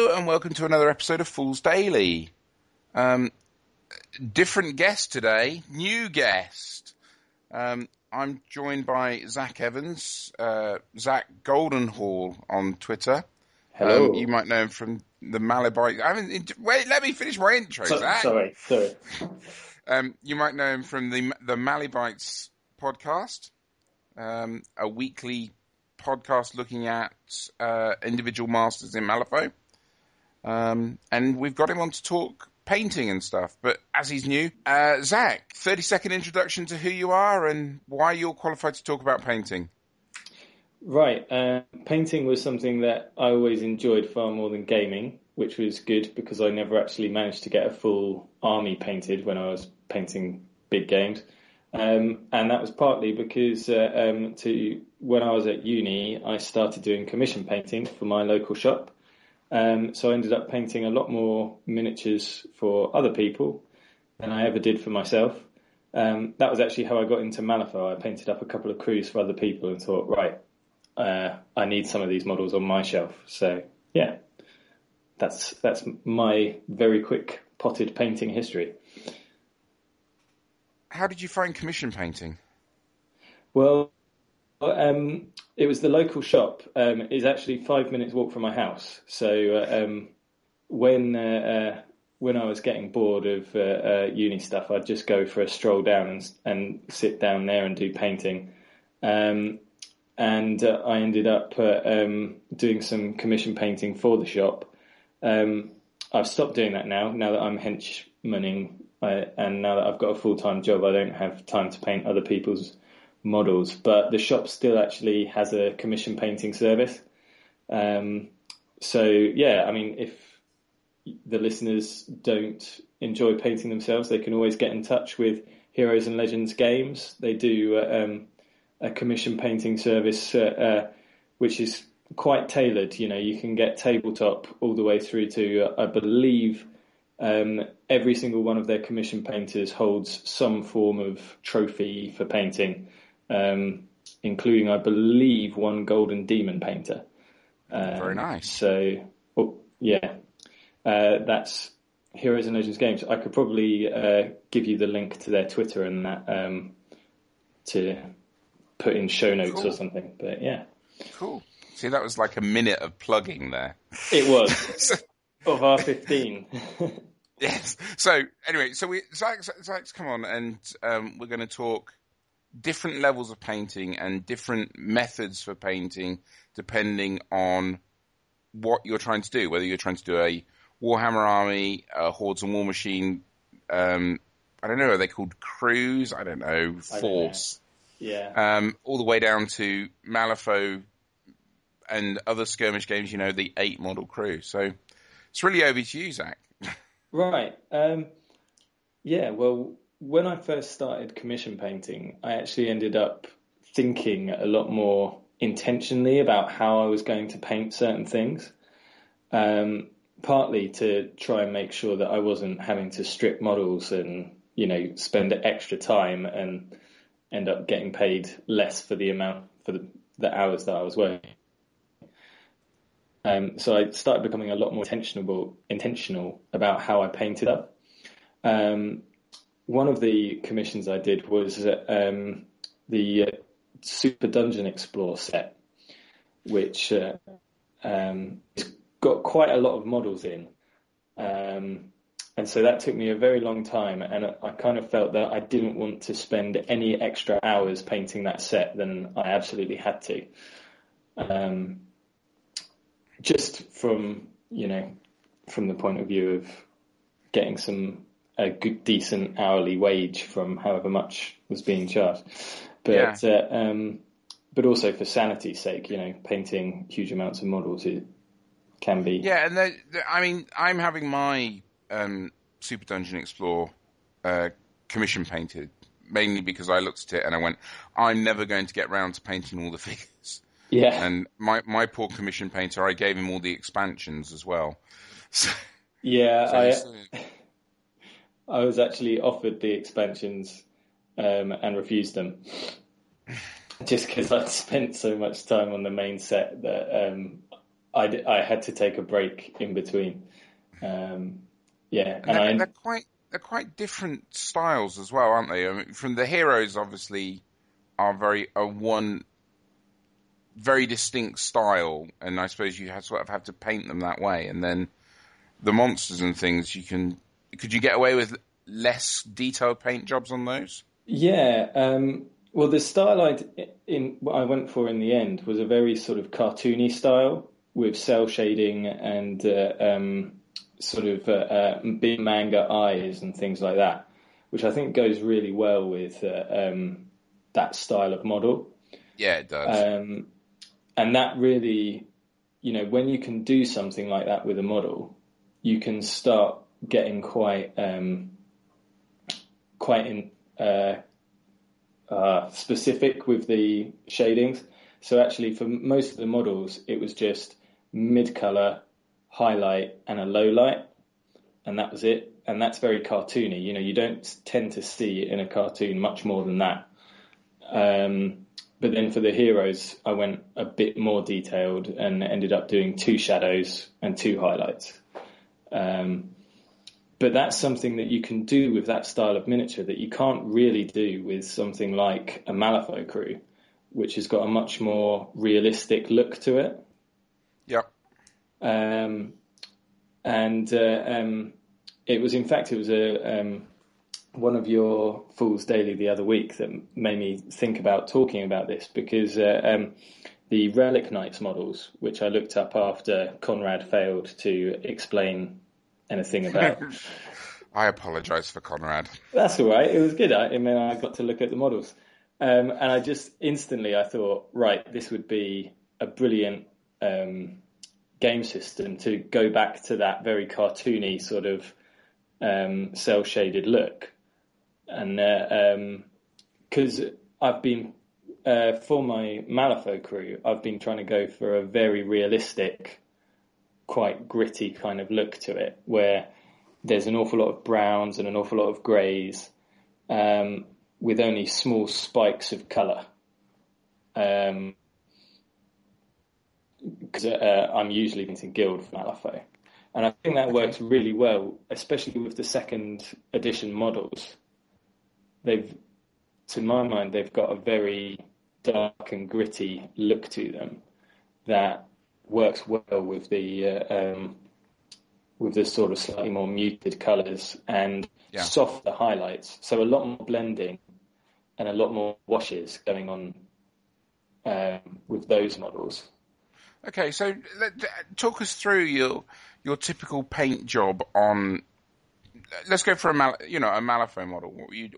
and welcome to another episode of Fool's Daily. Different guest today, new guest. I'm joined by Zach Evans, Zach Goldenhall on Twitter. Hello. You might know him from the Malibite. Wait, let me finish my intro, Zach. Sorry. You might know him from the Malibites podcast, a weekly podcast looking at individual masters in Malifaux. And we've got him on to talk painting and stuff. But as he's new, Zach, 30-second introduction to who you are and why you're qualified to talk about painting. Right. Painting was something that I always enjoyed far more than gaming, which was good because I never actually managed to get a full army painted when I was painting big games. And that was partly because when I was at uni, I started doing commission painting for my local shop. So I ended up painting a lot more miniatures for other people than I ever did for myself. That was actually how I got into Malifaux. I painted up a couple of crews for other people and thought, right, I need some of these models on my shelf. So yeah, that's my very quick potted painting history. How did you find commission painting? Well, it was the local shop. It's actually 5 minutes walk from my house. So when I was getting bored of uni stuff, I'd just go for a stroll down and sit down there and do painting. And I ended up doing some commission painting for the shop. I've stopped doing that now that I'm henchmaning. And now that I've got a full-time job, I don't have time to paint other people's models. But the shop still actually has a commission painting service. So, yeah, I mean, if the listeners don't enjoy painting themselves, they can always get in touch with Heroes and Legends Games. They do a commission painting service, which is quite tailored. You know, you can get tabletop all the way through to, I believe, every single one of their commission painters holds some form of trophy for painting, including, I believe, one golden demon painter. Very nice. So, that's Heroes and Legends Games. I could probably give you the link to their Twitter and that to put in show notes or something. But yeah. Cool. See, that was like a minute of plugging there. It was. Of our 15. Yes. So anyway, Zach's come on, and we're going to talk different levels of painting and different methods for painting, depending on what you're trying to do. Whether you're trying to do a Warhammer army, a Hordes and War Machine. I don't know. Are they called crews? I don't know. Force. Yeah. All the way down to Malifaux and other skirmish games. You know, the 8 model crew. So. It's really over to you, Zach. Right. Yeah, well, when I first started commission painting, I actually ended up thinking a lot more intentionally about how I was going to paint certain things, partly to try and make sure that I wasn't having to strip models and, you know, spend extra time and end up getting paid less for the the hours that I was working. So I started becoming a lot more intentional about how I painted up. One of the commissions I did was the Super Dungeon Explorer set, which it's got quite a lot of models in. And so that took me a very long time, and I kind of felt that I didn't want to spend any extra hours painting that set than I absolutely had to. Just from the point of view of getting a good, decent hourly wage from however much was being charged. But but also for sanity's sake, you know, painting huge amounts of models, it can be. Yeah, and I mean, I'm having my Super Dungeon Explorer commission painted, mainly because I looked at it and I went, I'm never going to get round to painting all the figures. Yeah. And my poor commission painter, I gave him all the expansions as well. So, yeah, I was actually offered the expansions and refused them. Just because I'd spent so much time on the main set that I had to take a break in between. Yeah, And they're quite different styles as well, aren't they? I mean, from the heroes, obviously, are one very distinct style, and I suppose you have to paint them that way. And then the monsters and things, could you get away with less detailed paint jobs on those? Yeah. Well, the style what I went for in the end was a very sort of cartoony style with cell shading and sort of big manga eyes and things like that, which I think goes really well with that style of model. Yeah, it does. And that really, when you can do something like that with a model, you can start getting quite specific with the shadings. So actually, for most of the models, it was just mid-color, highlight, and a low light, and that was it. And that's very cartoony. You don't tend to see in a cartoon much more than that. But then for the heroes, I went a bit more detailed and ended up doing 2 shadows and 2 highlights. But that's something that you can do with that style of miniature that you can't really do with something like a Malifaux crew, which has got a much more realistic look to it. Yeah. It was one of your Fools Daily the other week that made me think about talking about this, because the Relic Knights models, which I looked up after Conrad failed to explain anything about. I apologise for Conrad. That's all right. It was good. I got to look at the models. And I just instantly, I thought, right, this would be a brilliant game system to go back to that very cartoony sort of cel-shaded look. And because I've been, for my Malifaux crew, I've been trying to go for a very realistic, quite gritty kind of look to it, where there's an awful lot of browns and an awful lot of greys, with only small spikes of colour. Because I'm usually into Guild for Malifaux. And I think that works really well, especially with the second edition models. To my mind, they've got a very dark and gritty look to them that works well with the sort of slightly more muted colours and softer highlights. So a lot more blending and a lot more washes going on with those models. Okay, so talk us through your typical paint job on. Let's go for a Malifaux model.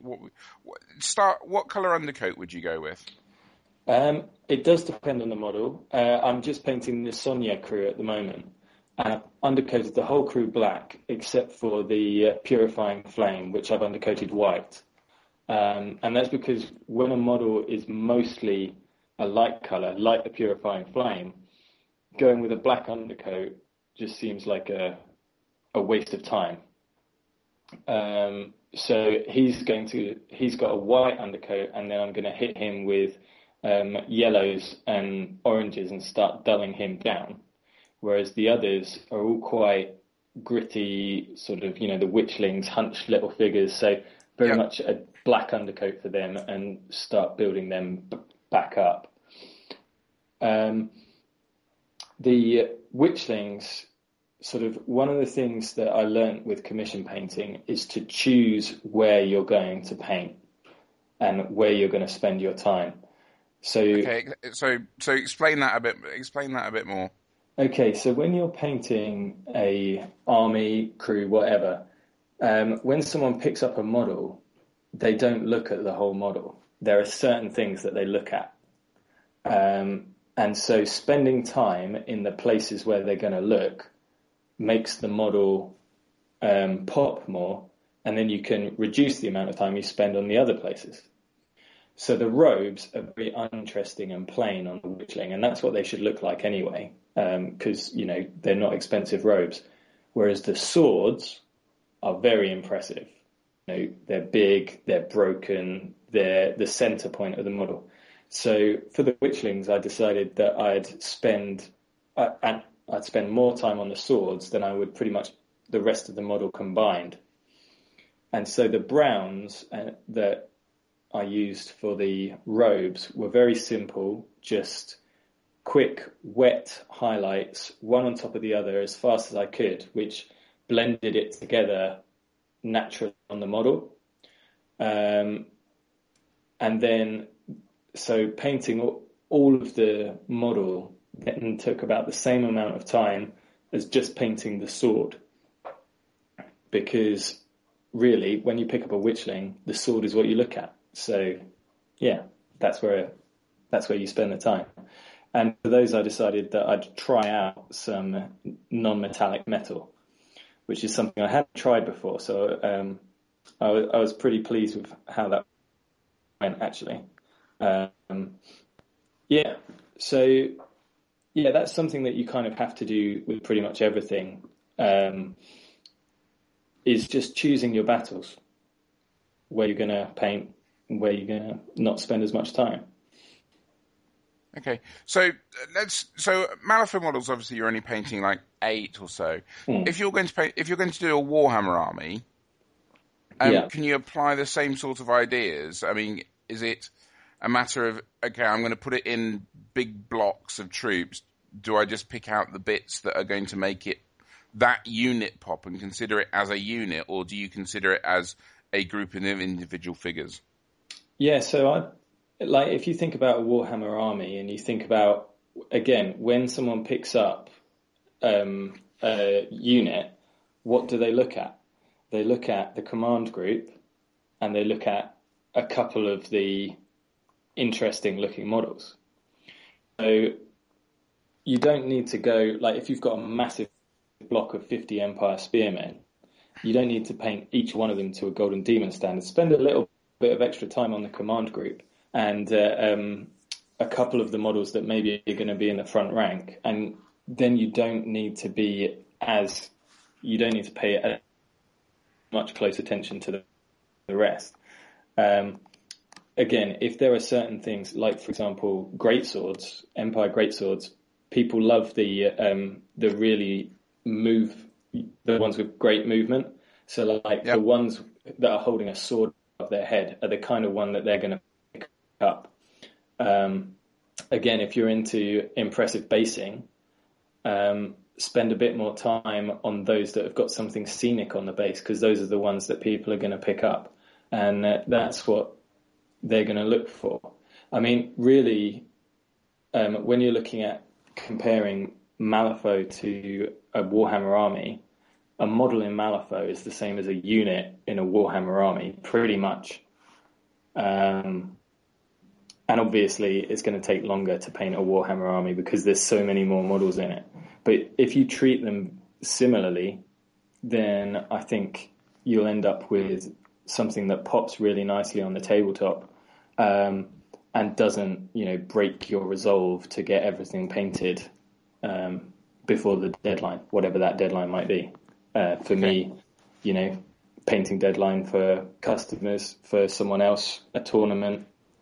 What colour undercoat would you go with? It does depend on the model. I'm just painting the Sonia crew at the moment. And I've undercoated the whole crew black, except for the Purifying Flame, which I've undercoated white. And that's because when a model is mostly a light colour, like the Purifying Flame, going with a black undercoat just seems like a waste of time. So he's got a white undercoat, and then I'm going to hit him with yellows and oranges and start dulling him down. Whereas the others are all quite gritty, sort of, the witchlings, hunched little figures. So very much a black undercoat for them, and start building them back up. The witchlings, sort of, one of the things that I learned with commission painting is to choose where you're going to paint and where you're going to spend your time. So explain that a bit more. Okay, so when you're painting a army, crew, whatever, when someone picks up a model, they don't look at the whole model. There are certain things that they look at. And so spending time in the places where they're going to look makes the model pop more, and then you can reduce the amount of time you spend on the other places. So the robes are very uninteresting and plain on the witchling, and that's what they should look like anyway, because, they're not expensive robes. Whereas the swords are very impressive. They're big, they're broken, they're the center point of the model. So for the witchlings, I decided that I'd spend, and I'd spend more time on the swords than I would pretty much the rest of the model combined. And so the browns that I used for the robes were very simple, just quick, wet highlights, one on top of the other as fast as I could, which blended it together naturally on the model. And then, so painting all of the model then took about the same amount of time as just painting the sword. Because really, when you pick up a witchling, the sword is what you look at. So, yeah, that's where you spend the time. And for those, I decided that I'd try out some non-metallic metal, which is something I hadn't tried before. So I was pretty pleased with how that went, actually. Yeah, so, yeah, that's something that you kind of have to do with pretty much everything, is just choosing your battles, where you're going to paint, where you're going to not spend as much time. Okay, so Malifaux models, obviously, you're only painting like 8 or so. If you're going to do a Warhammer army, can you apply the same sort of ideas? I mean, is it a matter of, okay, I'm going to put it in big blocks of troops? Do I just pick out the bits that are going to make it that unit pop and consider it as a unit, or do you consider it as a group of individual figures? Yeah, so if you think about a Warhammer army and you think about, again, when someone picks up a unit, what do they look at? They look at the command group and they look at a couple of the interesting looking models. So you don't need to go, like if you've got a massive block of 50 Empire spearmen, you don't need to paint each one of them to a Golden Demon standard. Spend a little bit of extra time on the command group and a couple of the models that maybe are going to be in the front rank, and then you don't need to pay as much close attention to the rest. Again, if there are certain things, like for example, greatswords, Empire greatswords, people love the really the ones with great movement. So the ones that are holding a sword above their head are the kind of one that they're going to pick up. Again, if you're into impressive basing, spend a bit more time on those that have got something scenic on the base, because those are the ones that people are going to pick up. And that's what they're going to look for. I mean, really, when you're looking at comparing Malifaux to a Warhammer army, a model in Malifaux is the same as a unit in a Warhammer army, pretty much. And obviously, it's going to take longer to paint a Warhammer army because there's so many more models in it. But if you treat them similarly, then I think you'll end up with something that pops really nicely on the tabletop, and doesn't, break your resolve to get everything painted before the deadline, whatever that deadline might be. For me, painting deadline for customers, for someone else, a tournament,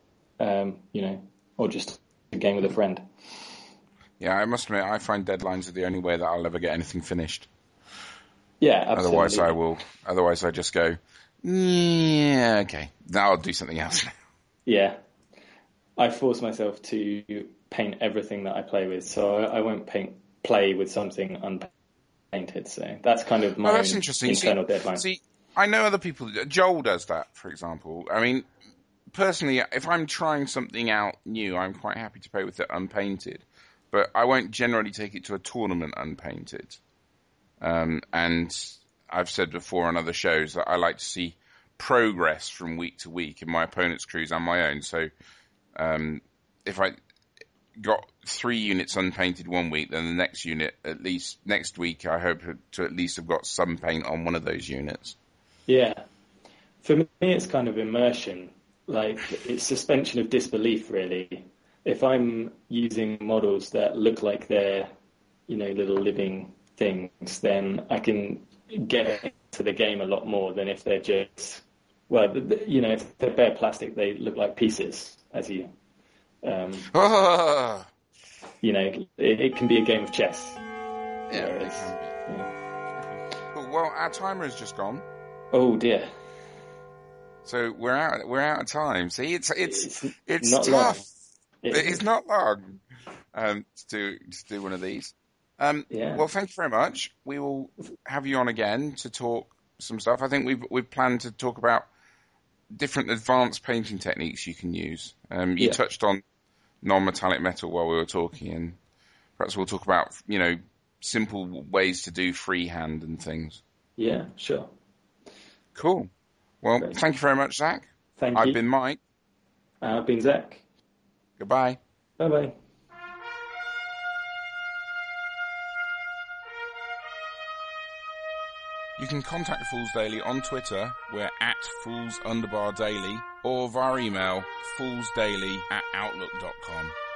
or just a game with a friend. Yeah, I must admit, I find deadlines are the only way that I'll ever get anything finished. Yeah, absolutely. Otherwise I just go, yeah, okay, now I'll do something else. Yeah. I force myself to paint everything that I play with, so I won't play with something unpainted. So that's kind of my internal deadline. See, I know other people. Joel does that, for example. I mean, personally, if I'm trying something out new, I'm quite happy to play with it unpainted, but I won't generally take it to a tournament unpainted. And I've said before on other shows that I like to see progress from week to week in my opponent's crews and my own. So if I got 3 units unpainted one week, then the next unit, at least next week, I hope to at least have got some paint on one of those units. Yeah. For me, it's kind of immersion. Like, it's suspension of disbelief, really. If I'm using models that look like they're, little living things, then I can get into the game a lot more than if they're just, if they're bare plastic, they look like pieces, as you, it can be a game of chess. Yeah, it can be. Yeah. Cool. Well, our timer has just gone. Oh dear. So we're out of time. See, it's not tough. long. It's not long to do one of these. Yeah. Well, thank you very much. We will have you on again to talk some stuff. I think we've planned to talk about different advanced painting techniques you can use. You touched on non-metallic metal while we were talking, and perhaps we'll talk about simple ways to do freehand and things. Yeah, sure. Cool. Well, Great. Thank you very much, Zach. Thank you. I've been Mike. I've been Zach. Goodbye. Bye-bye. You can contact Fools Daily on Twitter. We're @Fools_Daily, or via email, foolsdaily@outlook.com.